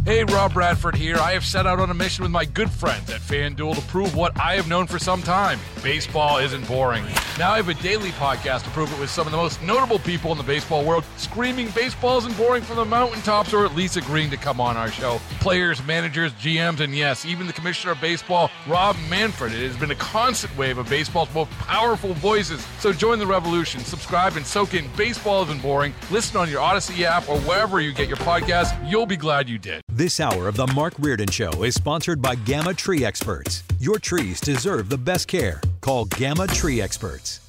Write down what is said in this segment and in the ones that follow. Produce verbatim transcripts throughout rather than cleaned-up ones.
Hey, Rob Bradford here. I have set out on a mission with my good friends at FanDuel to prove what I have known for some time. Baseball isn't boring. Now I have a daily podcast to prove it with some of the most notable people in the baseball world, screaming baseball isn't boring from the mountaintops, or at least agreeing to come on our show. Players, managers, G Ms, and yes, even the commissioner of baseball, Rob Manfred. It has been a constant wave of baseball's most powerful voices. So join the revolution. Subscribe and soak in Baseball Isn't Boring. Listen on your Odyssey app or wherever you get your podcasts. You'll be glad you did. This hour of the Mark Reardon Show is sponsored by Gamma Tree Experts. Your trees deserve the best care. Call Gamma Tree Experts.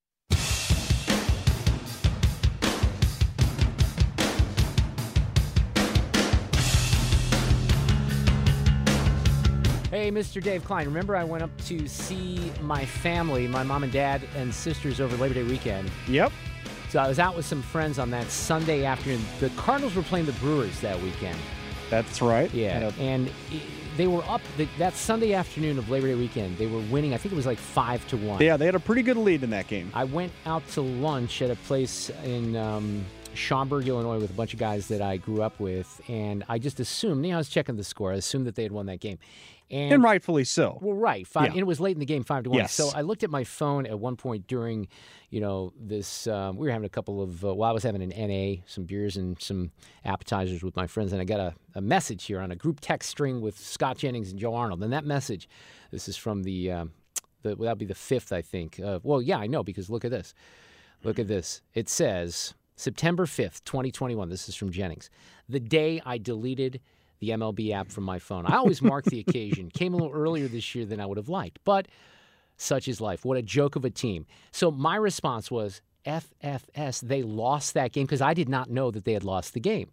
Hey, Mister Dave Klein. Remember I went up to see my family, my mom and dad and sisters over Labor Day weekend? Yep. So I was out with some friends on that Sunday afternoon. The Cardinals were playing the Brewers that weekend. That's right. Yeah, Yep. and they were up the, that Sunday afternoon of Labor Day weekend. They were winning. I think it was like five to one. Yeah, they had a pretty good lead in that game. I went out to lunch at a place in um, Schaumburg, Illinois, with a bunch of guys that I grew up with, and I just assumed. You know, I was checking the score. I assumed that they had won that game, and, and rightfully so. Well, right. Five, Yeah. And it was late in the game, five to one. Yes. So I looked at my phone at one point during, you know, this. Um, we were having a couple of. Uh, well, I was having an N A, some beers and some appetizers with my friends, and I got a, a message here on a group text string with Scott Jennings and Joe Arnold. And that message, this is from the. Um, the well, that'll be the fifth, I think. Uh, well, yeah, I know because look at this. Look at this. It says September fifth, twenty twenty-one. This is from Jennings. The day I deleted the M L B app from my phone. I always mark the occasion. Came a little earlier this year than I would have liked, but such is life. What a joke of a team. So my response was, F F S, they lost that game because I did not know that they had lost the game.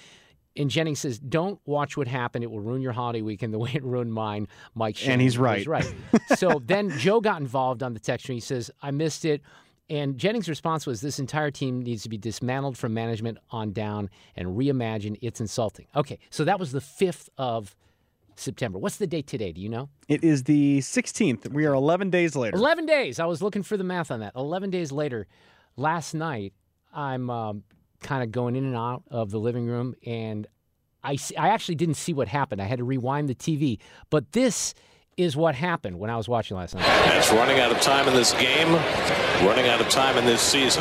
And Jennings says, don't watch what happened. It will ruin your holiday weekend the way it ruined mine. Mike Shane And he's right. was right. So then Joe got involved on the text string. He says, I missed it. And Jennings' response was, this entire team needs to be dismantled from management on down and reimagined. It's insulting. Okay, so that was the fifth of September. What's the date today? Do you know? It is the sixteenth. We are eleven days later. eleven days. I was looking for the math on that. eleven days later, last night, I'm um, kind of going in and out of the living room, and I, see, I actually didn't see what happened. I had to rewind the T V. But this is what happened when I was watching last night. That's running out of time in this game, running out of time in this season.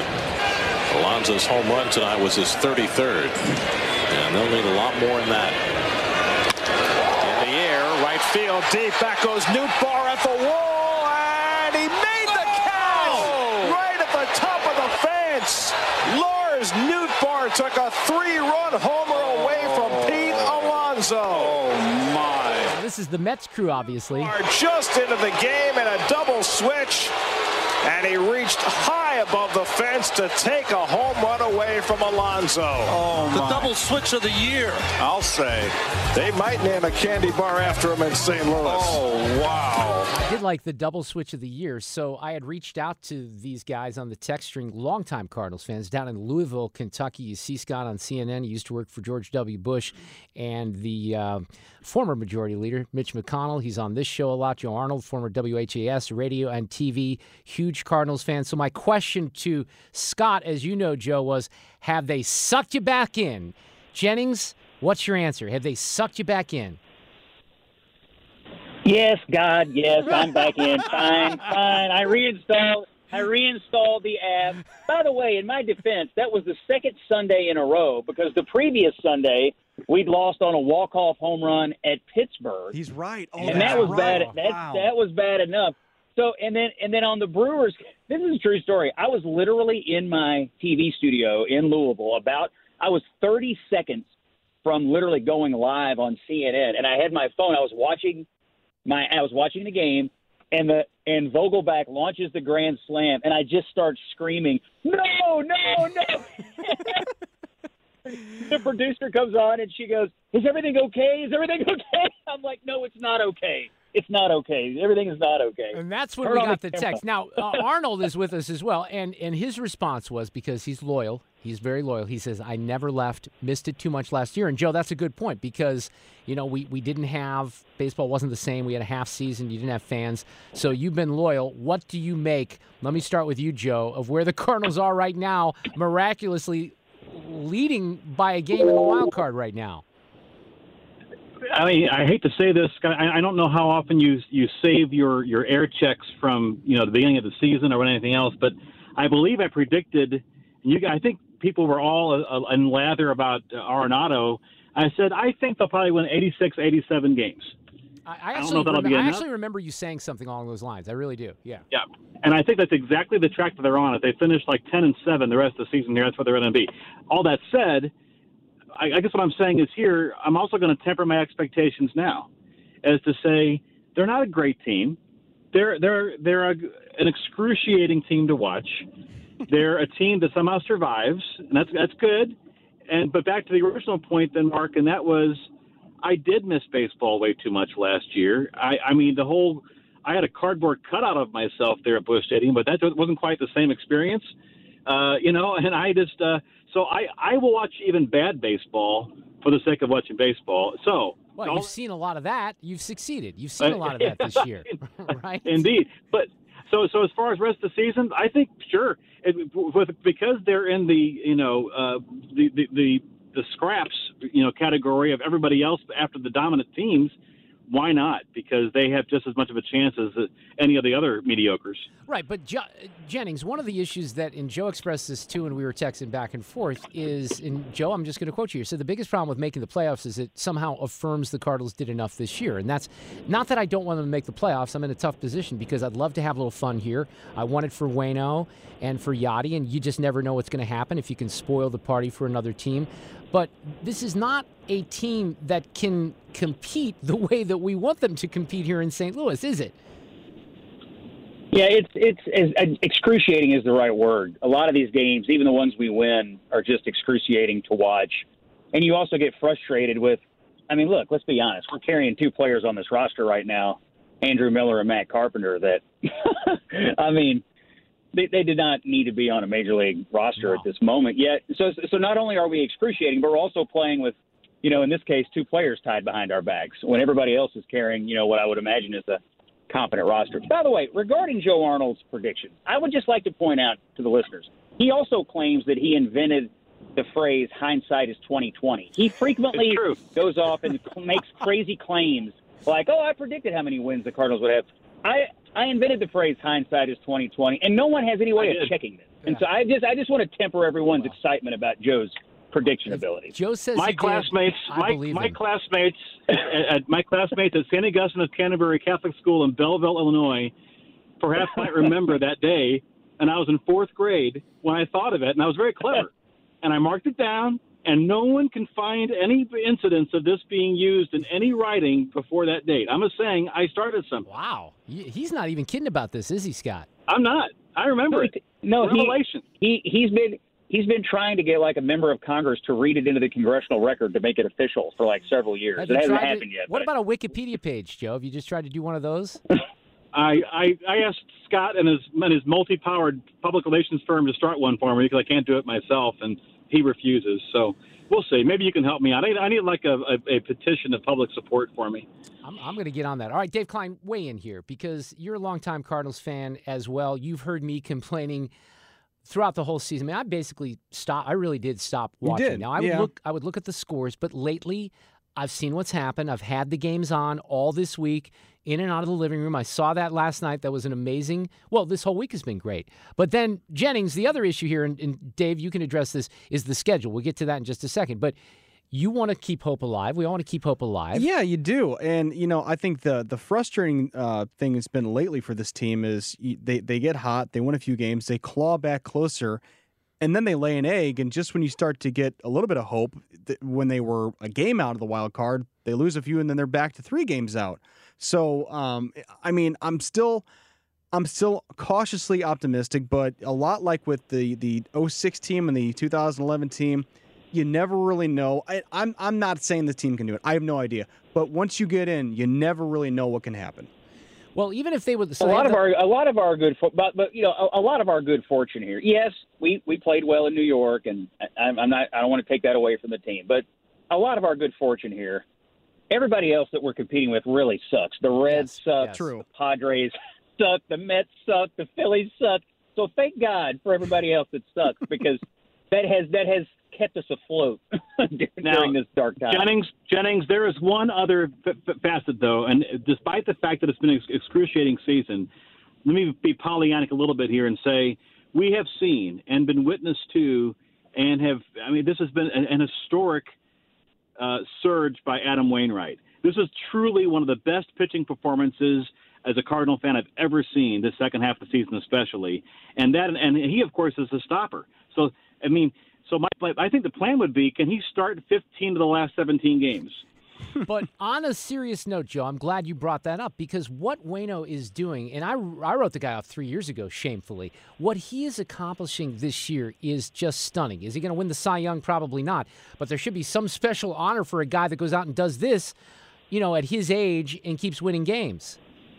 Alonso's home run tonight was his thirty-third, and they'll need a lot more than that. In the air, right field, deep, back goes Nootbaar at the wall, and he made the catch right at the top of the fence. Lars Nootbaar took a three-run homer away from Pete Alonso. Oh, my. This is the Mets crew, obviously. Are just into the game and a double switch, and he reached high above the fence to take a home run away from Alonso. Oh, the double switch of the year, I'll say. They might name a candy bar after him in Saint Louis. Oh, wow. I did like the double switch of the year, so I had reached out to these guys on the text string, longtime Cardinals fans, down in Louisville, Kentucky. You see Scott on C N N. He used to work for George W. Bush, and the uh, former majority leader, Mitch McConnell. He's on this show a lot. Joe Arnold, former W H A S radio and T V, huge Cardinals fan. So my question to Scott, as you know, Joe, was, have they sucked you back in? Jennings, what's your answer? Have they sucked you back in? Yes, God, yes, I'm back in. Fine, fine. I reinstalled. I reinstalled the app. By the way, in my defense, that was the second Sunday in a row because the previous Sunday we'd lost on a walk-off home run at Pittsburgh. He's right. Oh, and that was right. bad. That Wow. that was bad enough. So and then and then on the Brewers, this is a true story. I was literally in my T V studio in Louisville. About I was thirty seconds from literally going live on C N N, and I had my phone. I was watching my I was watching the game, and the and Vogelback launches the grand slam, and I just start screaming, "No, no, no!" The producer comes on, and she goes, "Is everything okay? Is everything okay?" I'm like, "No, it's not okay. It's not okay. Everything is not okay." And that's when Turn we on got the the camera. text. Now, uh, Arnold is with us as well, and, and his response was, because he's loyal, he's very loyal, he says, I never left, missed it too much last year. And, Joe, that's a good point because, you know, we, we didn't have, baseball wasn't the same. We had a half season. You didn't have fans. So you've been loyal. What do you make, let me start with you, Joe, of where the Cardinals are right now, miraculously leading by a game in the wild card right now? I mean, I hate to say this, Scott. I, I don't know how often you you save your, your air checks from, you know, the beginning of the season or anything else, but I believe I predicted, and you I think people were all uh, in lather about uh, Arenado. I said, I think they'll probably win eighty-six, eighty-seven games. I, I, I don't actually, know if that'll remember, be I enough. actually remember you saying something along those lines. I really do. Yeah. Yeah, and I think that's exactly the track that they're on. If they finish like ten and seven the rest of the season here, that's what they're going to be. All that said, I, I guess what I'm saying is here, I'm also going to temper my expectations now, as to say they're not a great team. They're they're they're a, an excruciating team to watch. They're a team that somehow survives, and that's that's good. And but back to the original point, then, Mark, and that was, I did miss baseball way too much last year. I, I mean, the whole, I had a cardboard cutout of myself there at Busch Stadium, but that wasn't quite the same experience, uh, you know. And I just, uh, so I, I will watch even bad baseball for the sake of watching baseball. So. Well, you've seen a lot of that. You've succeeded. You've seen a lot of that this year, right? Indeed, but. So, so as far as rest of the season, I think sure, it, with, because they're in the you know uh, the, the the the scraps you know category of everybody else after the dominant teams. Why not? Because they have just as much of a chance as any of the other mediocres. Right, but jo- Jennings, one of the issues that, and Joe expressed this too when we were texting back and forth, is, and Joe, I'm just going to quote you here, so the biggest problem with making the playoffs is it somehow affirms the Cardinals did enough this year. And that's not that I don't want them to make the playoffs. I'm in a tough position because I'd love to have a little fun here. I want it for Waino and for Yachty, and you just never know what's going to happen if you can spoil the party for another team. But this is not a team that can compete the way that we want them to compete here in Saint Louis, is it? Yeah, it's it's as excruciating is the right word. A lot of these games, even the ones we win, are just excruciating to watch. And you also get frustrated with, I mean, look, let's be honest. We're carrying two players on this roster right now, Andrew Miller and Matt Carpenter, that, I mean, They, they did not need to be on a major league roster no. at this moment yet. So, so not only are we excruciating, but we're also playing with, you know, in this case, two players tied behind our backs when everybody else is carrying, you know, what I would imagine is a competent roster. By the way, regarding Joe Arnold's predictions, I would just like to point out to the listeners, he also claims that he invented the phrase hindsight is twenty twenty. He frequently goes off and makes crazy claims like, oh, I predicted how many wins the Cardinals would have. I I invented the phrase hindsight is twenty twenty, and no one has any way of checking this. Yeah. And so I just I just want to temper everyone's wow. excitement about Joe's prediction ability. Joe says my classmates, my, my classmates, at my classmates at Saint Augustine of Canterbury Catholic School in Belleville, Illinois, perhaps might remember that day, and I was in fourth grade when I thought of it, and I was very clever, and I marked it down. And no one can find any incidents of this being used in any writing before that date. I'm just saying I started something. Wow. He's not even kidding about this, is he, Scott? I'm not. I remember no, it. No, Revelation. He, he, he's been he's been trying to get like a member of Congress to read it into the congressional record to make it official for like several years. It hasn't happened to, yet. What but. about a Wikipedia page, Joe? Have you just tried to do one of those? I, I I asked Scott and his and his multi-powered public relations firm to start one for me because I can't do it myself, and he refuses. So we'll see. Maybe you can help me out. I need, I need like a, a, a petition of public support for me. I'm, I'm going to get on that. All right, Dave Klein, weigh in here because you're a longtime Cardinals fan as well. You've heard me complaining throughout the whole season. I mean, I basically stopped. I really did stop watching. You did. Now I yeah. would look. I would look at the scores, but lately I've seen what's happened. I've had the games on all this week, in and out of the living room. I saw that last night. That was an amazing, well, this whole week has been great. But then, Jennings, the other issue here, and, and Dave, you can address this, is the schedule. We'll get to that in just a second. But you want to keep hope alive. We all want to keep hope alive. Yeah, you do. And, you know, I think the the frustrating uh, thing has been lately for this team is they, they get hot, they win a few games, they claw back closer, and then they lay an egg. And just when you start to get a little bit of hope, th- when they were a game out of the wild card, they lose a few, and then they're back to three games out. So, um, I mean, I'm still, I'm still cautiously optimistic, but a lot like with the the oh six team and the two thousand eleven team, you never really know. I, I'm I'm not saying the team can do it. I have no idea. But once you get in, you never really know what can happen. Well, even if they would, so a lot of the, our a lot of our good, but but you know, a, a lot of our good fortune here. Yes, we, we played well in New York, and I'm, I'm not. I don't want to take that away from the team, but a lot of our good fortune here. Everybody else that we're competing with really sucks. The Reds yes, suck. yes. True. The Padres suck. The Mets suck. The Phillies suck. So thank God for everybody else that sucks because that has that has kept us afloat during now, this dark time. Jennings, Jennings, there is one other f- f- facet, though, and despite the fact that it's been an ex- excruciating season, let me be Pollyannic a little bit here and say we have seen and been witness to and have, I mean, this has been an, an historic uh, surge by Adam Wainwright. This is truly one of the best pitching performances as a Cardinal fan I've ever seen, this second half of the season especially. And that, and he, of course, is a stopper. So, I mean, so my, I think the plan would be, can he start fifteen of the last seventeen games? But on a serious note, Joe, I'm glad you brought that up because what Waino is doing, and I, I wrote the guy off three years ago, shamefully, what he is accomplishing this year is just stunning. Is he going to win the Cy Young? Probably not. But there should be some special honor for a guy that goes out and does this, you know, at his age and keeps winning games.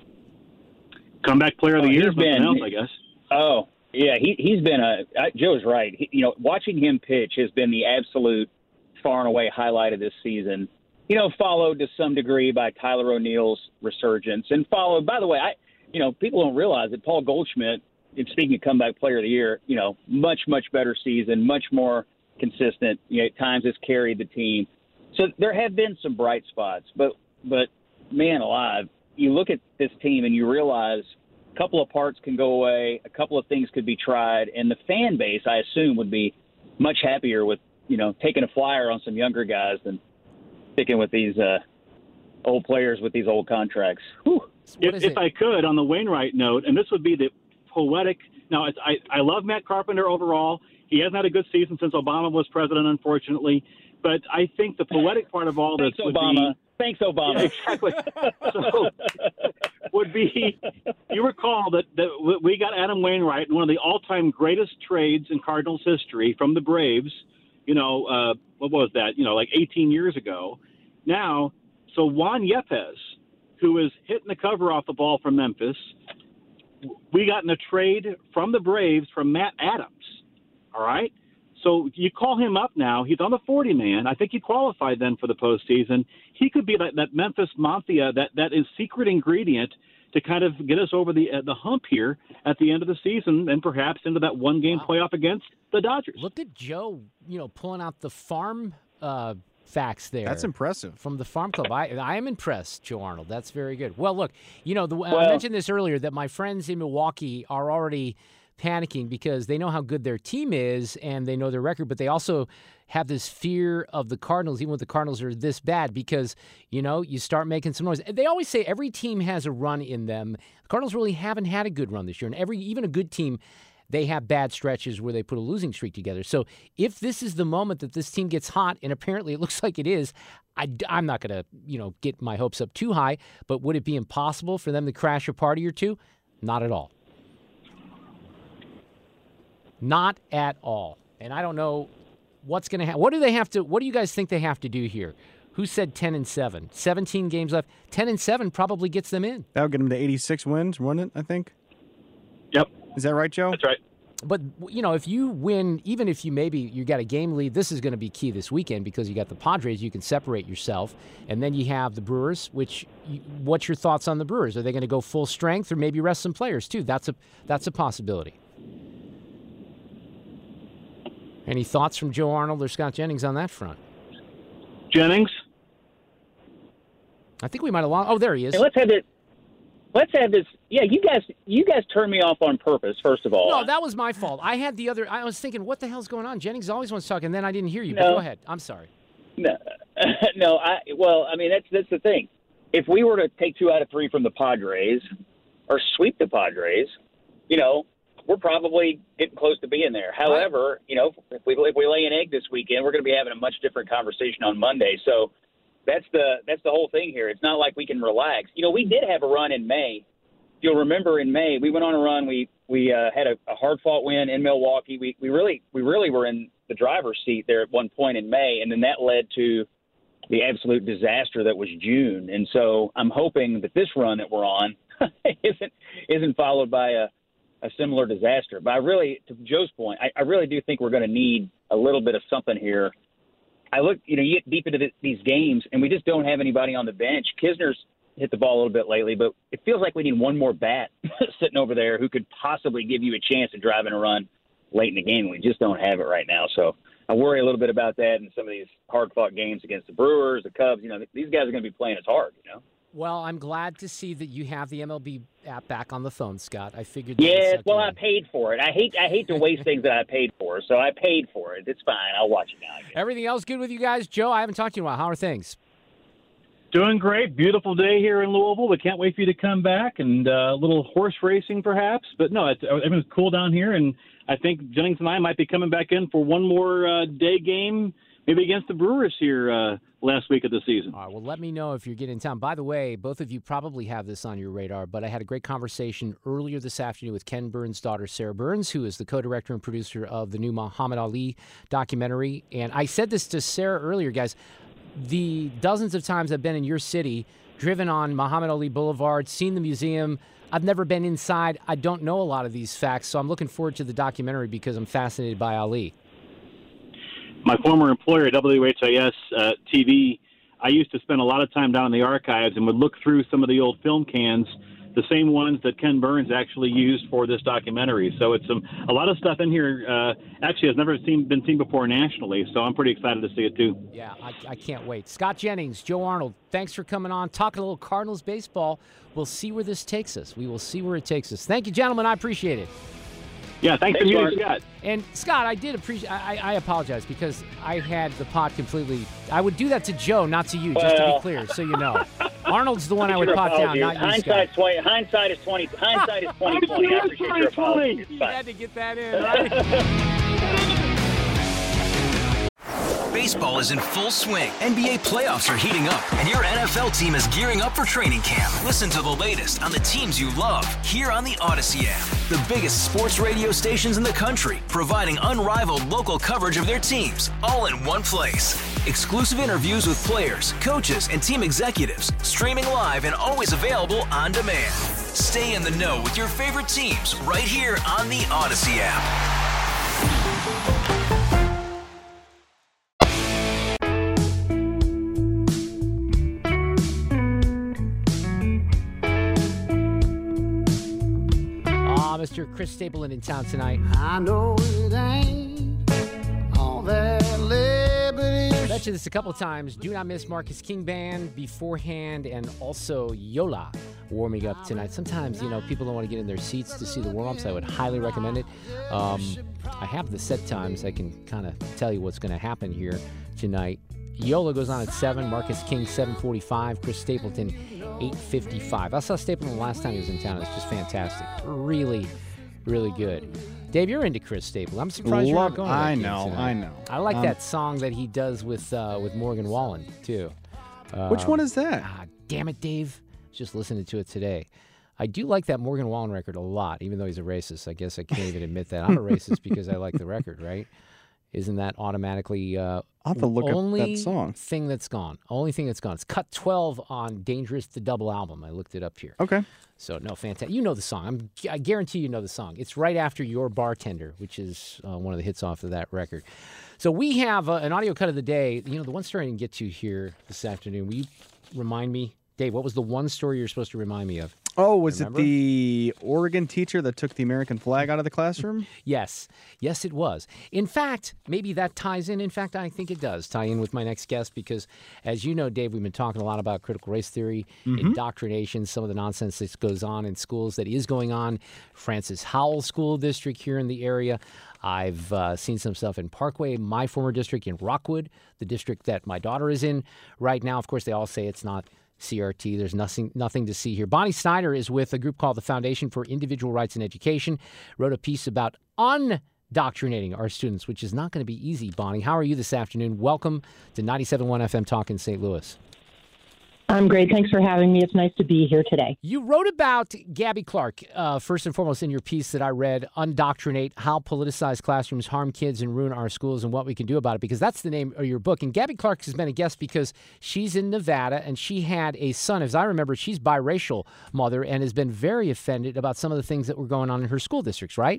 Comeback player of the oh, year, he's been, else, I guess. Oh, yeah, he, he's been a – Joe's right. He, you know, watching him pitch has been the absolute far and away highlight of this season. You know, followed to some degree by Tyler O'Neill's resurgence, and followed. By the way, I, you know, people don't realize that Paul Goldschmidt, in speaking of comeback player of the year, you know, much much better season, much more consistent. You know, at times has carried the team. So there have been some bright spots, but but man alive, you look at this team and you realize a couple of parts can go away, a couple of things could be tried, and the fan base, I assume, would be much happier with you know taking a flyer on some younger guys than sticking with these uh, old players with these old contracts. Whew. If, if I could, on the Wainwright note, and this would be the poetic. Now, it's, I, I love Matt Carpenter overall. He hasn't had a good season since Obama was president, unfortunately. But I think the poetic part of all this Thanks, would Obama. be Thanks, Obama. Yeah, exactly. So would be you recall that, that we got Adam Wainwright in one of the all-time greatest trades in Cardinals history from the Braves. You know, uh, what was that? You know, like eighteen years ago. Now, so Juan Yepez, who is hitting the cover off the ball from Memphis, we got in a trade from the Braves from Matt Adams. All right? So you call him up now. He's on the forty man. I think he qualified then for the postseason. He could be that, that Memphis Mafia, that, that is secret ingredient to kind of get us over the uh, the hump here at the end of the season and perhaps into that one-game wow. playoff against the Dodgers. Look at Joe, you know, pulling out the farm uh, facts there. That's impressive. From the farm club. I I am impressed, Joe Arnold. That's very good. Well, look, you know, the, well, I mentioned this earlier that my friends in Milwaukee are already panicking because they know how good their team is and they know their record, but they also have this fear of the Cardinals, even when the Cardinals are this bad, because, you know, you start making some noise. They always say every team has a run in them. The Cardinals really haven't had a good run this year, and every even a good team, they have bad stretches where they put a losing streak together. So if this is the moment that this team gets hot, and apparently it looks like it is, I, I'm not going to, you know, get my hopes up too high, but would it be impossible for them to crash a party or two? Not at all. Not at all. And I don't know what's going to happen. What do they have to, what do you guys think they have to do here? Who said ten and seven? seventeen games left. ten and seven probably gets them in. That would get them to eighty-six wins, wouldn't it, I think? Yep. Is that right, Joe? That's right. But, you know, if you win, even if you maybe you got a game lead, this is going to be key this weekend because you got the Padres, you can separate yourself. And then you have the Brewers, which, you, what's your thoughts on the Brewers? Are they going to go full strength or maybe rest some players too? That's a that's a possibility. Any thoughts from Joe Arnold or Scott Jennings on that front? Jennings? I think we might have lost. Oh, there he is. Hey, let's have it. Let's have this. Yeah, you guys, you guys turned me off on purpose. First of all, no, that was my fault. I had the other. I was thinking, what the hell's going on? Jennings always wants to talk, and then I didn't hear you. No. But go ahead. I'm sorry. No, no. I well, I mean, that's that's the thing. If we were to take two out of three from the Padres, or sweep the Padres, you know, we're probably getting close to being there. However, you know, if we if we lay an egg this weekend, we're going to be having a much different conversation on Monday. So that's the that's the whole thing here. It's not like we can relax. You know, we did have a run in May. You'll remember in May we went on a run. We we uh, had a, a hard fought win in Milwaukee. We we really we really were in the driver's seat there at one point in May, and then that led to the absolute disaster that was June. And so I'm hoping that this run that we're on isn't isn't followed by a a similar disaster. But I really, to Joe's point, I, I really do think we're going to need a little bit of something here. I look, you know, you get deep into the, these games, and we just don't have anybody on the bench. Kisner's hit the ball a little bit lately, but it feels like we need one more bat sitting over there who could possibly give you a chance of driving a run late in the game. We just don't have it right now. So I worry a little bit about that in some of these hard-fought games against the Brewers, the Cubs. You know, these guys are going to be playing as hard, you know. Well, I'm glad to see that you have the M L B app back on the phone, Scott. I figured. That Yeah, well, I paid for it. I hate I hate to waste things that I paid for, so I paid for it. It's fine. I'll watch it now. Everything else good with you guys? Joe, I haven't talked to you in a while. How are things? Doing great. Beautiful day here in Louisville. We can't wait for you to come back, and uh, a little horse racing perhaps. But no, it's, everything's cool down here, and I think Jennings and I might be coming back in for one more uh, day game, maybe against the Brewers here uh, last week of the season. All right, well, let me know if you're getting in town. By the way, both of you probably have this on your radar, but I had a great conversation earlier this afternoon with Ken Burns' daughter, Sarah Burns, who is the co-director and producer of the new Muhammad Ali documentary. And I said this to Sarah earlier, guys. The dozens of times I've been in your city, driven on Muhammad Ali Boulevard, seen the museum, I've never been inside. I don't know a lot of these facts, so I'm looking forward to the documentary because I'm fascinated by Ali. My former employer at W H I S uh, T V, I used to spend a lot of time down in the archives and would look through some of the old film cans, the same ones that Ken Burns actually used for this documentary. So it's some, a lot of stuff in here uh, actually has never seen, been seen before nationally, so I'm pretty excited to see it too. Yeah, I, I can't wait. Scott Jennings, Joe Arnold, thanks for coming on, talking a little Cardinals baseball. We'll see where this takes us. We will see where it takes us. Thank you, gentlemen. I appreciate it. Yeah, thanks, thanks for meeting Scott. And Scott, I did appreciate. I, I apologize because I had the pot completely. I would do that to Joe, not to you, well, just to be clear, so you know. Arnold's the one I would pot down, not you, hindsight, Scott. twenty, hindsight is twenty. Hindsight is twenty twenty. I appreciate your apology. You had to get that in, right? Baseball is in full swing. N B A playoffs are heating up, and your N F L team is gearing up for training camp. Listen to the latest on the teams you love here on the Odyssey app. The biggest sports radio stations in the country, providing unrivaled local coverage of their teams, all in one place. Exclusive interviews with players, coaches, and team executives, streaming live and always available on demand. Stay in the know with your favorite teams right here on the Odyssey app. Mister Chris Stapleton in town tonight. I know it ain't all that liberty. I mentioned this a couple of times. Do not miss Marcus King Band beforehand, and also Yola warming up tonight. Sometimes, you know, people don't want to get in their seats to see the warm-ups. I would highly recommend it. Um, I have the set times. I can kind of tell you what's going to happen here tonight. Yola goes on at seven, Marcus King seven forty-five, Chris Stapleton eight fifty-five. I saw Stapleton the last time he was in town. It's just fantastic. Really, really good. Dave, you're into Chris Stapleton. I'm surprised you're not going to that I game know, tonight. I know. I like um, that song that he does with uh, with Morgan Wallen, too. Uh, Which one is that? Ah, damn it, Dave. Just listening to it today. I do like that Morgan Wallen record a lot, even though he's a racist. I guess I can't even admit that. I'm a racist because I like the record, right? Isn't that automatically uh, I'll have to look only up that song. thing that's gone? Only thing that's gone. It's cut twelve on Dangerous, the double album. I looked it up here. Okay. So, no, fantastic. You know the song. I'm, I guarantee you know the song. It's right after Your Bartender, which is uh, one of the hits off of that record. So we have uh, an audio cut of the day. You know, the one story I didn't get to here this afternoon. Will you remind me, Dave, what was the one story you're supposed to remind me of? Oh, was Remember? it the Oregon teacher that took the American flag out of the classroom? Yes. Yes, it was. In fact, maybe that ties in. In fact, I think it does tie in with my next guest because, as you know, Dave, we've been talking a lot about critical race theory, mm-hmm. indoctrination, some of the nonsense that goes on in schools that is going on. Francis Howell School District here in the area. I've uh, seen some stuff in Parkway, my former district, in Rockwood, the district that my daughter is in right now. Of course, they all say it's not C R T. There's nothing nothing to see here. Bonnie Snyder is with a group called the Foundation for Individual Rights in Education, wrote a piece about undoctrinating our students, which is not going to be easy, Bonnie. How are you this afternoon? Welcome to ninety-seven point one F M Talk in Saint Louis. I'm great. Thanks for having me. It's nice to be here today. You wrote about Gabby Clark, uh, first and foremost, in your piece that I read, Undoctrinate, How Politicized Classrooms Harm Kids and Ruin Our Schools and What We Can Do About It, because that's the name of your book. And Gabby Clark has been a guest because she's in Nevada and she had a son. As I remember, she's biracial mother and has been very offended about some of the things that were going on in her school districts, right?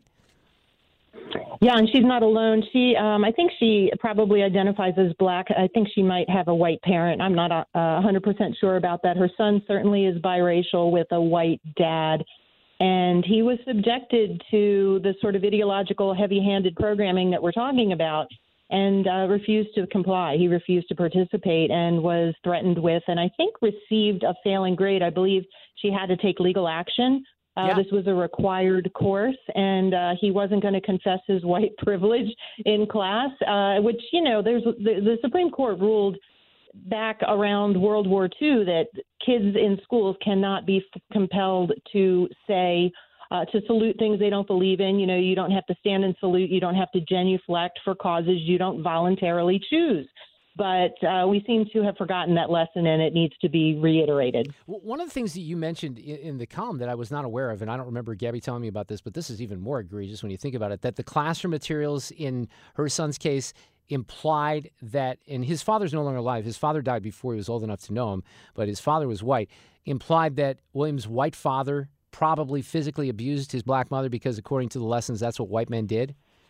Yeah, and she's not alone. She, um, I think she probably identifies as black. I think she might have a white parent. I'm not uh, one hundred percent sure about that. Her son certainly is biracial with a white dad, and he was subjected to the sort of ideological, heavy-handed programming that we're talking about and uh, refused to comply. He refused to participate and was threatened with, and I think received a failing grade. I believe she had to take legal action. Uh, Yeah. This was a required course, and uh, he wasn't going to confess his white privilege in class, uh, which, you know, there's the, the Supreme Court ruled back around World War Two that kids in schools cannot be f- compelled to say, uh, to salute things they don't believe in. You know, you don't have to stand and salute. You don't have to genuflect for causes you don't voluntarily choose. But uh, we seem to have forgotten that lesson, and it needs to be reiterated. Well, one of the things that you mentioned in, in the column that I was not aware of, and I don't remember Gabby telling me about this, but this is even more egregious when you think about it, that the classroom materials in her son's case implied that, and his father's no longer alive. His father died before he was old enough to know him, but his father was white, implied that William's white father probably physically abused his black mother because, according to the lessons, that's what white men did.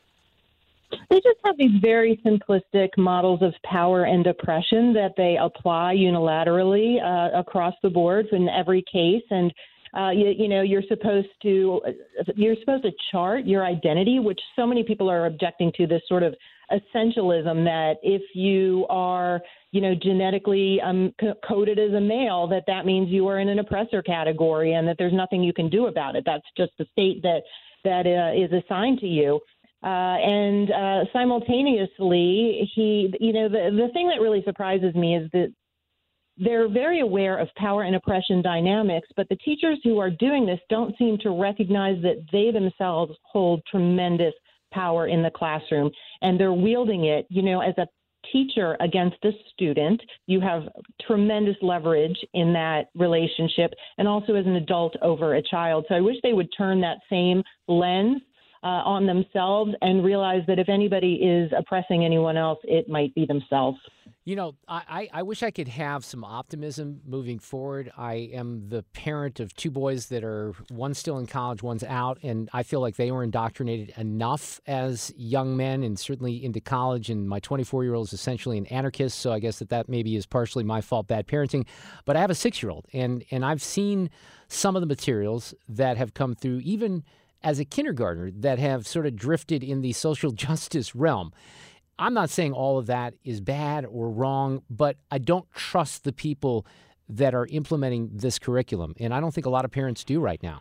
They just have these very simplistic models of power and oppression that they apply unilaterally uh, across the board in every case. And, uh, you, you know, you're supposed to you're supposed to chart your identity, which so many people are objecting to, this sort of essentialism that if you are, you know, genetically um, co- coded as a male, that that means you are in an oppressor category and that there's nothing you can do about it. That's just the state that that uh, is assigned to you. Uh, and uh, simultaneously, he, you know, the, the thing that really surprises me is that they're very aware of power and oppression dynamics, but the teachers who are doing this don't seem to recognize that they themselves hold tremendous power in the classroom, and they're wielding it, you know, as a teacher against a student. You have tremendous leverage in that relationship, and also as an adult over a child. So I wish they would turn that same lens Uh, on themselves and realize that if anybody is oppressing anyone else, it might be themselves. You know, I, I I wish I could have some optimism moving forward. I am the parent of two boys that are, one's still in college, one's out, and I feel like they were indoctrinated enough as young men and certainly into college, and my twenty-four-year-old is essentially an anarchist, so I guess that that maybe is partially my fault, bad parenting. But I have a six-year-old, and, and I've seen some of the materials that have come through, even as a kindergartner, that have sort of drifted in the social justice realm. I'm not saying all of that is bad or wrong, but I don't trust the people that are implementing this curriculum, and I don't think a lot of parents do right now.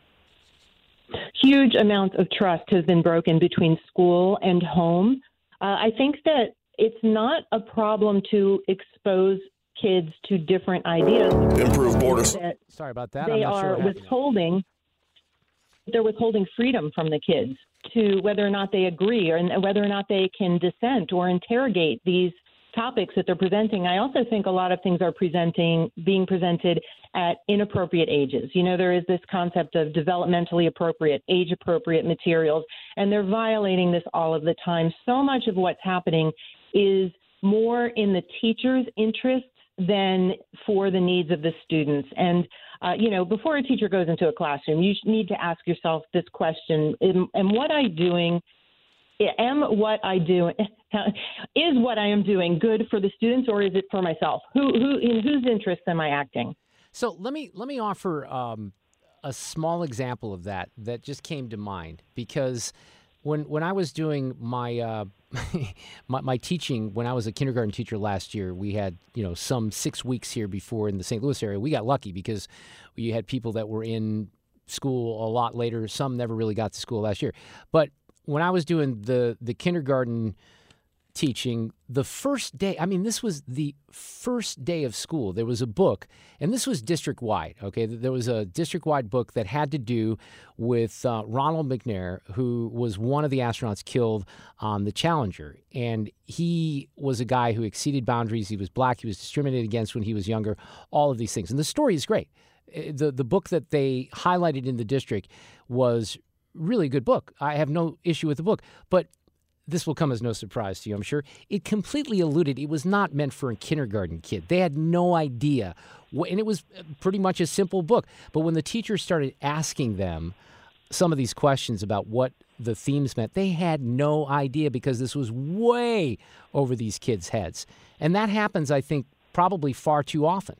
Huge amounts of trust has been broken between school and home. Uh, I think that it's not a problem to expose kids to different ideas. Improve borders. Sorry about that. They I'm not are sure what happened withholding. They're withholding freedom from the kids to whether or not they agree, or whether or not they can dissent or interrogate these topics that they're presenting. I also think a lot of things are presenting, being presented at inappropriate ages. You know, there is this concept of developmentally appropriate, age-appropriate materials, and they're violating this all of the time. So much of what's happening is more in the teacher's interests than for the needs of the students. And, uh, you know, before a teacher goes into a classroom, you need to ask yourself this question: Am, am what I doing, am what I do, is what I am doing good for the students, or is it for myself? Who, who, in whose interests am I acting? So let me let me offer um, a small example of that that just came to mind, because when when I was doing my, uh, my my teaching, when I was a kindergarten teacher last year, we had, you know, some six weeks here before in the Saint Louis area. We got lucky because we had people that were in school a lot later. Some never really got to school last year. But when I was doing the the kindergarten teaching, the first day, I mean, this was the first day of school. There was a book, and this was district-wide, okay? There was a district-wide book that had to do with uh, Ronald McNair, who was one of the astronauts killed on the Challenger. And he was a guy who exceeded boundaries. He was black. He was discriminated against when he was younger, all of these things. And the story is great. The, the book that they highlighted in the district was really a good book. I have no issue with the book, but this will come as no surprise to you, I'm sure. It completely eluded. It was not meant for a kindergarten kid. They had no idea. And it was pretty much a simple book. But when the teachers started asking them some of these questions about what the themes meant, they had no idea, because this was way over these kids' heads. And that happens, I think, probably far too often.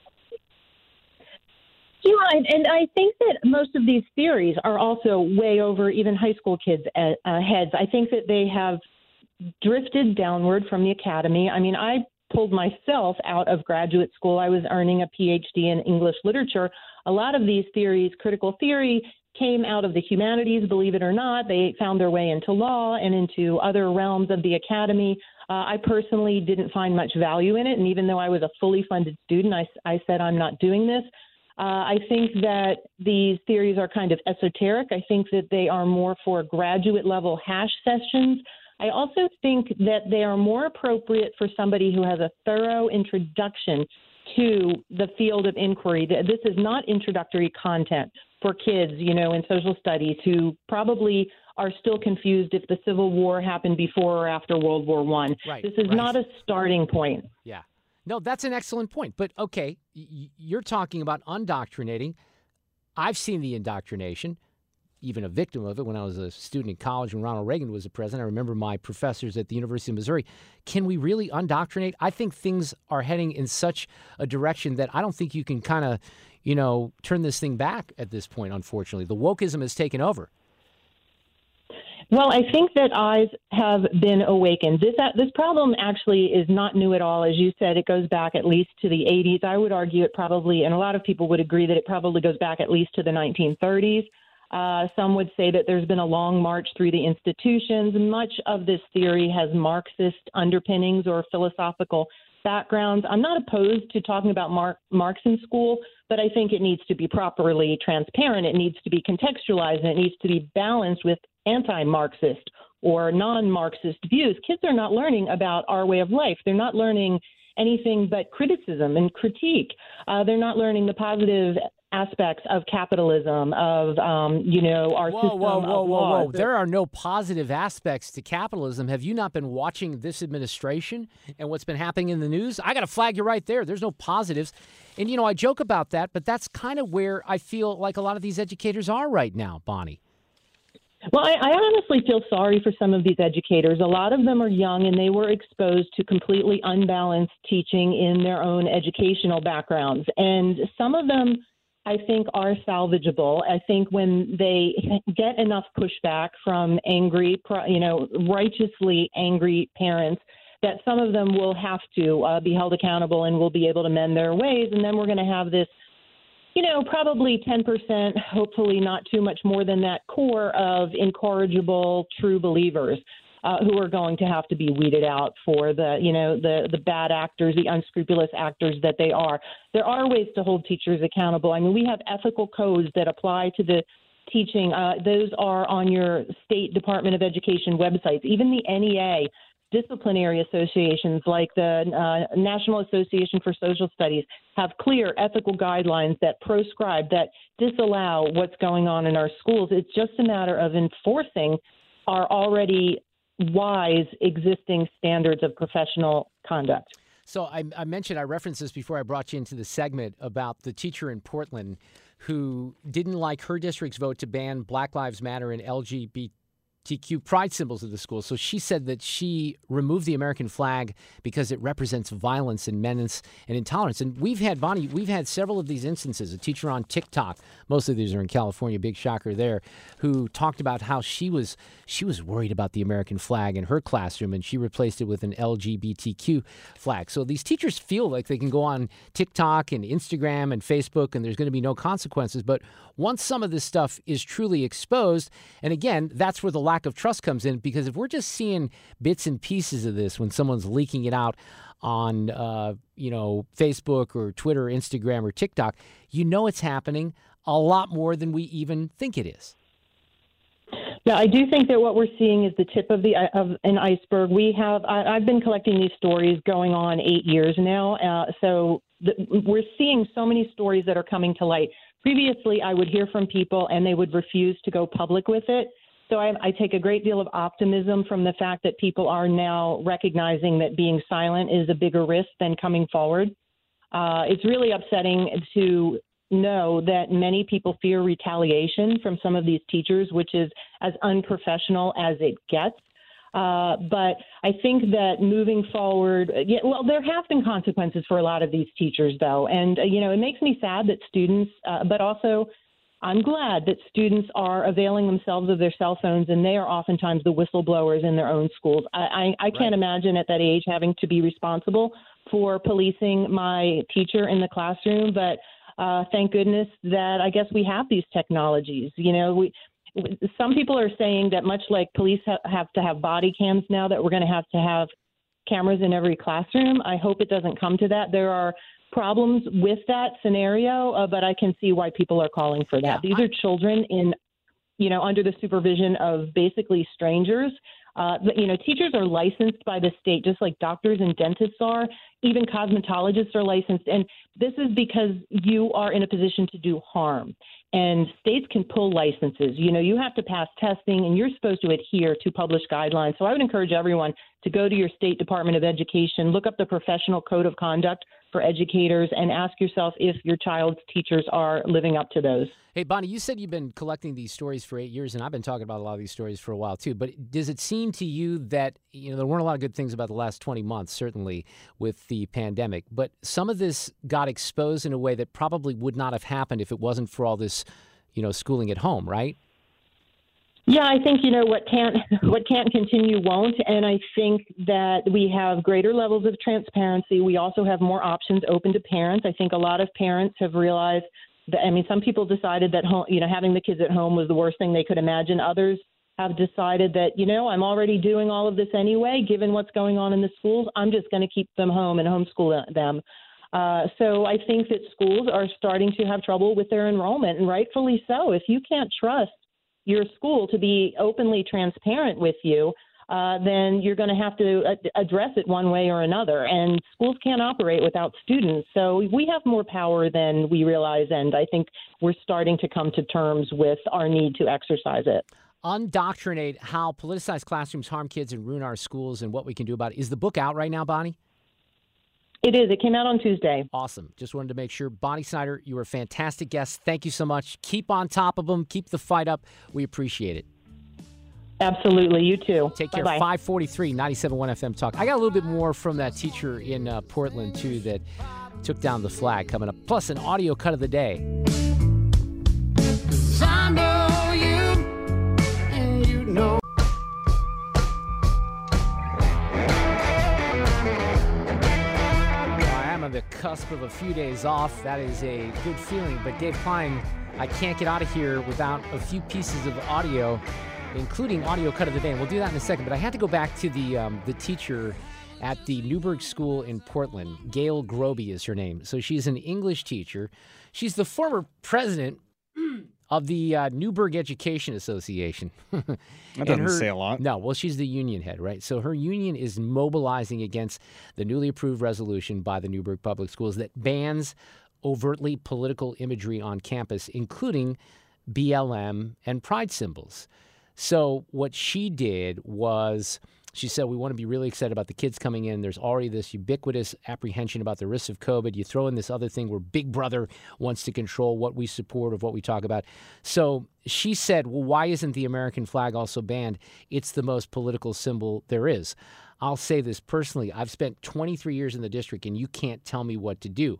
Yeah, and, and I think that most of these theories are also way over even high school kids' uh, heads. I think that they have drifted downward from the academy. I mean, I pulled myself out of graduate school. I was earning a P H D in English literature. A lot of these theories, critical theory, came out of the humanities, believe it or not. They found their way into law and into other realms of the academy. Uh, I personally didn't find much value in it, and even though I was a fully funded student, I, I said I'm not doing this. Uh, I think that these theories are kind of esoteric. I think that they are more for graduate level hash sessions. I also think that they are more appropriate for somebody who has a thorough introduction to the field of inquiry. This is not introductory content for kids, you know, in social studies who probably are still confused if the Civil War happened before or after World War One. Right, this is right. not a starting point. Yeah. No, that's an excellent point. But, okay, y- you're talking about indoctrinating. I've seen the indoctrination, even a victim of it when I was a student in college when Ronald Reagan was the president. I remember my professors at the University of Missouri. Can we really indoctrinate? I think things are heading in such a direction that I don't think you can kind of, you know, turn this thing back at this point, unfortunately. The wokeism has taken over. Well, I think that eyes have been awakened. This uh, this problem actually is not new at all. As you said, it goes back at least to the eighties. I would argue it probably, and a lot of people would agree that it probably goes back at least to the nineteen thirties. Uh, some would say that there's been a long march through the institutions. Much of this theory has Marxist underpinnings or philosophical backgrounds. I'm not opposed to talking about Mar- Marx in school, but I think it needs to be properly transparent. It needs to be contextualized, and it needs to be balanced with anti-Marxist or non-Marxist views. Kids are not learning about our way of life. They're not learning anything but criticism and critique. Uh, they're not learning the positive aspects of capitalism, of, um, you know, our whoa, system whoa, whoa, of whoa, law. whoa. There are no positive aspects to capitalism. Have you not been watching this administration and what's been happening in the news? I got to flag you right there. There's no positives. And, you know, I joke about that, but that's kind of where I feel like a lot of these educators are right now, Bonnie. Well, I, I honestly feel sorry for some of these educators. A lot of them are young, and they were exposed to completely unbalanced teaching in their own educational backgrounds. And some of them, I think, are salvageable. I think when they get enough pushback from angry, you know, righteously angry parents, that some of them will have to uh, be held accountable and will be able to mend their ways. And then we're going to have this, you know, probably ten percent, hopefully not too much more than that, core of incorrigible true believers uh, who are going to have to be weeded out for the, you know, the, the bad actors, the unscrupulous actors that they are. There are ways to hold teachers accountable. I mean, we have ethical codes that apply to the teaching. Uh, those are on your State Department of Education websites. Even the N E A, disciplinary associations like the uh, National Association for Social Studies have clear ethical guidelines that proscribe, that disallow what's going on in our schools. It's just a matter of enforcing our already wise existing standards of professional conduct. So I, I mentioned, I referenced this before I brought you into the segment about the teacher in Portland who didn't like her district's vote to ban Black Lives Matter and L G B T Q pride symbols of the school. So she said that she removed the American flag because it represents violence and menace and intolerance. And we've had, Bonnie, we've had several of these instances. A teacher on TikTok, most of these are in California, big shocker there, who talked about how she was she was worried about the American flag in her classroom, and she replaced it with an L G B T Q flag. So these teachers feel like they can go on TikTok and Instagram and Facebook and there's going to be no consequences. But once some of this stuff is truly exposed, and again, that's where the lack of trust comes in, because if we're just seeing bits and pieces of this when someone's leaking it out on, uh, you know, Facebook or Twitter, or Instagram or TikTok, you know it's happening a lot more than we even think it is. Yeah, I do think that what we're seeing is the tip of the of an iceberg. We have I, I've been collecting these stories going on eight years now, uh, so the, we're seeing so many stories that are coming to light. Previously, I would hear from people and they would refuse to go public with it. So I, I take a great deal of optimism from the fact that people are now recognizing that being silent is a bigger risk than coming forward. Uh, it's really upsetting to know that many people fear retaliation from some of these teachers, which is as unprofessional as it gets. Uh, but I think that moving forward, yeah, well, there have been consequences for a lot of these teachers, though. And, uh, you know, it makes me sad that students, uh, but also I'm glad that students are availing themselves of their cell phones, and they are oftentimes the whistleblowers in their own schools. I, I, I can't right. imagine at that age having to be responsible for policing my teacher in the classroom, but uh, thank goodness that I guess we have these technologies. You know, we some people are saying that much like police ha- have to have body cams now, that we're going to have to have cameras in every classroom. I hope it doesn't come to that. There are problems with that scenario, uh, but I can see why people are calling for that. Yeah, These I... are children in, you know, under the supervision of basically strangers. Uh, you know, teachers are licensed by the state, just like doctors and dentists are. Even cosmetologists are licensed. And this is because you are in a position to do harm. And states can pull licenses. You know, you have to pass testing, and you're supposed to adhere to published guidelines. So I would encourage everyone to go to your state Department of Education, look up the Professional Code of Conduct for educators, and ask yourself if your child's teachers are living up to those. Hey, Bonnie, you said you've been collecting these stories for eight years, and I've been talking about a lot of these stories for a while, too. But does it seem to you that, you know, there weren't a lot of good things about the last twenty months, certainly, with the pandemic, but some of this got exposed in a way that probably would not have happened if it wasn't for all this, you know, schooling at home, right? Yeah, I think, you know, what can't what can't continue won't. And I think that we have greater levels of transparency. We also have more options open to parents. I think a lot of parents have realized that, I mean, some people decided that, home, you know, having the kids at home was the worst thing they could imagine. Others have decided that, you know, I'm already doing all of this anyway, given what's going on in the schools. I'm just going to keep them home and homeschool them. Uh, so I think that schools are starting to have trouble with their enrollment, and rightfully so. If you can't trust your school to be openly transparent with you, uh, then you're going to have to ad- address it one way or another. And schools can't operate without students. So we have more power than we realize, and I think we're starting to come to terms with our need to exercise it. Undoctrinate How Politicized Classrooms Harm Kids and Ruin Our Schools and What We Can Do About It. Is the book out right now, Bonnie? It is. It came out on Tuesday. Awesome. Just wanted to make sure. Bonnie Snyder, you were a fantastic guest. Thank you so much. Keep on top of them. Keep the fight up. We appreciate it. Absolutely. You too. Take care. Bye-bye. five forty-three, ninety-seven point one F M Talk. I got a little bit more from that teacher in uh, Portland, too, that took down the flag coming up. Plus, an audio cut of the day. 'Cause I know you, and you know. On the cusp of a few days off. That is a good feeling. But Dave Klein, I can't get out of here without a few pieces of audio, including audio cut of the day. And we'll do that in a second. But I had to go back to the um, the teacher at the Newburgh School in Portland. Gail Groby is her name. So she's an English teacher. She's the former president of the uh, Newburgh Education Association. That doesn't her, say a lot. No, well, she's the union head, right? So her union is mobilizing against the newly approved resolution by the Newburgh Public Schools that bans overtly political imagery on campus, including B L M and pride symbols. So what she did was, she said, we want to be really excited about the kids coming in. There's already this ubiquitous apprehension about the risks of COVID. You throw in this other thing where Big Brother wants to control what we support or what we talk about. So she said, well, why isn't the American flag also banned? It's the most political symbol there is. I'll say this personally. I've spent twenty-three years in the district, and you can't tell me what to do.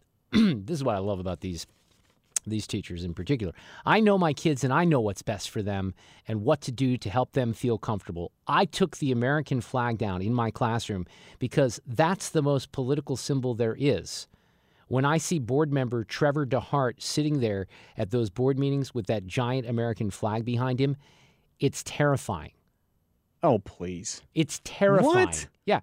This is what I love about these these teachers in particular. I know my kids, and I know what's best for them and what to do to help them feel comfortable. I took the American flag down in my classroom because that's the most political symbol there is. When I see board member Trevor DeHart sitting there at those board meetings with that giant American flag behind him, it's terrifying. Oh, please. It's terrifying. What? Yeah.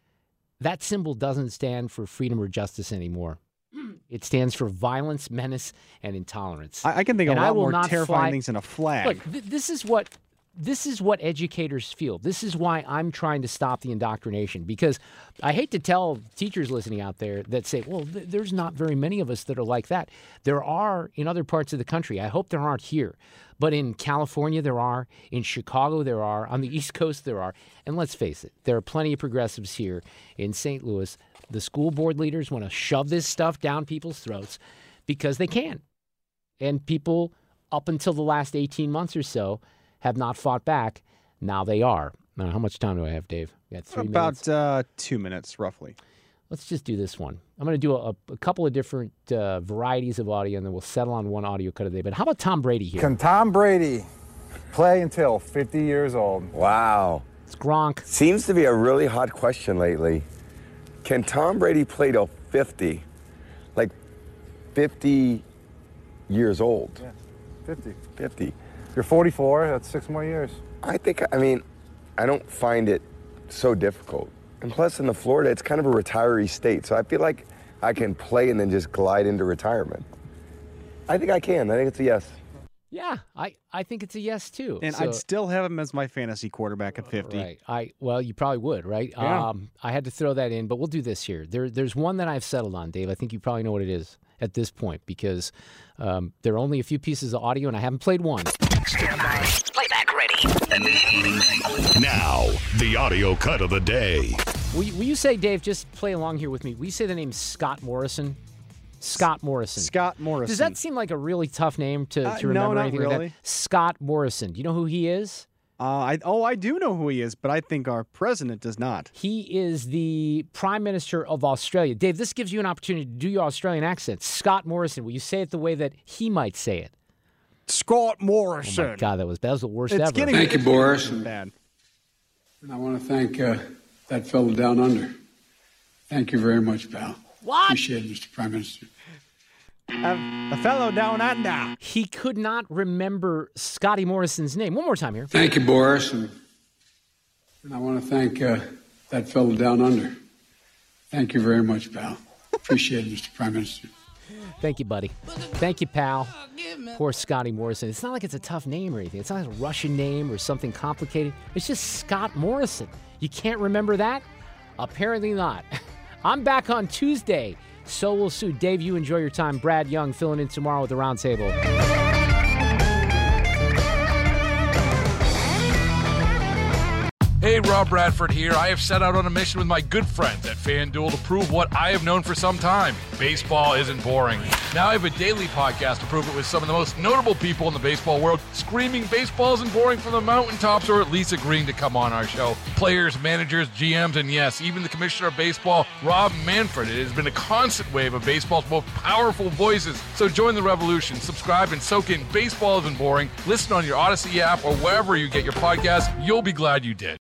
That symbol doesn't stand for freedom or justice anymore. It stands for violence, menace, and intolerance. I, I can think of and a lot more terrifying fly... things than a flag. Look, th- this is what this is what educators feel. This is why I'm trying to stop the indoctrination, because I hate to tell teachers listening out there that say, well, th- there's not very many of us that are like that. There are in other parts of the country. I hope there aren't here. But in California, there are. In Chicago, there are. On the East Coast, there are. And let's face it, there are plenty of progressives here in Saint Louis. The school board leaders want to shove this stuff down people's throats because they can. And people, up until the last eighteen months or so, have not fought back. Now they are. Now, how much time do I have, Dave? You got three About minutes? uh, two minutes, roughly. Let's just do this one. I'm going to do a, a couple of different uh, varieties of audio, and then we'll settle on one audio cut of the day. But how about Tom Brady here? Can Tom Brady play until fifty years old? Wow. It's Gronk. Seems to be a really hot question lately. Can Tom Brady play till fifty? Like fifty years old? Yeah, fifty. fifty. You're forty-four, that's six more years. I think, I mean, I don't find it so difficult. And plus, in the Florida, it's kind of a retiree state, so I feel like I can play and then just glide into retirement. I think I can. I think it's a yes. Yeah, I, I think it's a yes, too. And so, I'd still have him as my fantasy quarterback at fifty. Right. I Well, you probably would, right? Yeah. Um, I had to throw that in, but we'll do this here. There, There's one that I've settled on, Dave. I think you probably know what it is at this point because um, there are only a few pieces of audio, and I haven't played one. Stand by. Playback ready. Now, the audio cut of the day. Will you, will you say, Dave, just play along here with me. Will you say the name Scott Morrison? Scott Morrison. Scott Morrison. Does that seem like a really tough name to, Uh, to remember? no, not anything really. like that? Scott Morrison. Do you know who he is? Uh, I, oh, I do know who he is, but I think our president does not. He is the Prime Minister of Australia. Dave, this gives you an opportunity to do your Australian accent. Scott Morrison. Will you say it the way that he might say it? Scott Morrison. Oh, my God, that was, that was the worst It's ever. getting Thank you, Boris. Bad. And I want to thank uh, that fellow down under. Thank you very much, pal. What? Appreciate it, Mister Prime Minister. A, a fellow down under. He could not remember Scotty Morrison's name. One more time here. Thank you, Boris. And, and I want to thank uh, that fellow down under. Thank you very much, pal. Appreciate it, Mister Prime Minister. Thank you, buddy. Thank you, pal. Poor Scotty Morrison. It's not like it's a tough name or anything. It's not like a Russian name or something complicated. It's just Scott Morrison. You can't remember that? Apparently not. I'm back on Tuesday. So will Sue. Dave, you enjoy your time. Brad Young filling in tomorrow with the Roundtable. Hey, Rob Bradford here. I have set out on a mission with my good friends at FanDuel to prove what I have known for some time. Baseball isn't boring. Now I have a daily podcast to prove it with some of the most notable people in the baseball world, screaming baseball isn't boring from the mountaintops or at least agreeing to come on our show. Players, managers, G Ms, and yes, even the commissioner of baseball, Rob Manfred. It has been a constant wave of baseball's most powerful voices. So join the revolution. Subscribe and soak in Baseball Isn't Boring. Listen on your Odyssey app or wherever you get your podcasts. You'll be glad you did.